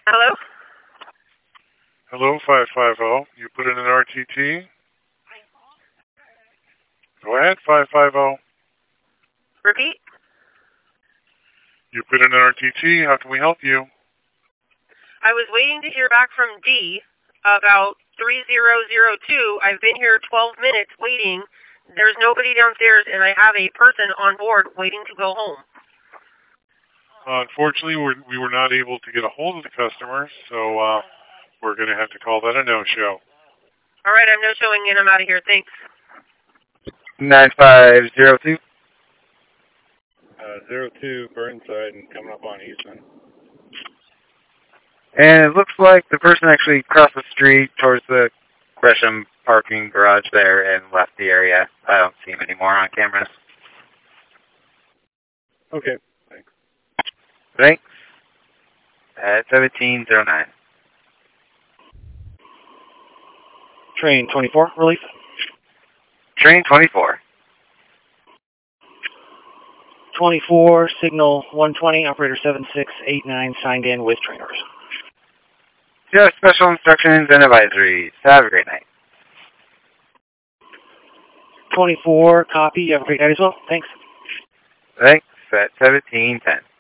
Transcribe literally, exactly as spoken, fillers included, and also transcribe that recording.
Hello? Hello, five five zero. You put in an R T T? Go ahead, five five zero. Repeat? You put in an R T T. How can we help you? I was waiting to hear back from D about three zero zero two. I've been here twelve minutes waiting. There's nobody downstairs, and I have a person on board waiting to go home. Uh, unfortunately, we're, we were not able to get a hold of the customer, so uh, we're going to have to call that a no-show. All right, I'm no-showing and I'm out of here. Thanks. nine five zero two. Uh, zero two Burnside and coming up on Eastman. And it looks like the person actually crossed the street towards the Gresham parking garage there and left the area. I don't see him anymore on cameras. Okay, thanks. Thanks. At seventeen oh nine. Train twenty-four, relief. Train twenty-four. twenty-four, signal one twenty, operator seven six eight nine signed in with trainers. Just special instructions and advisories. Have a great night. twenty-four, copy. You have a great night as well. Thanks. Thanks. At seventeen ten.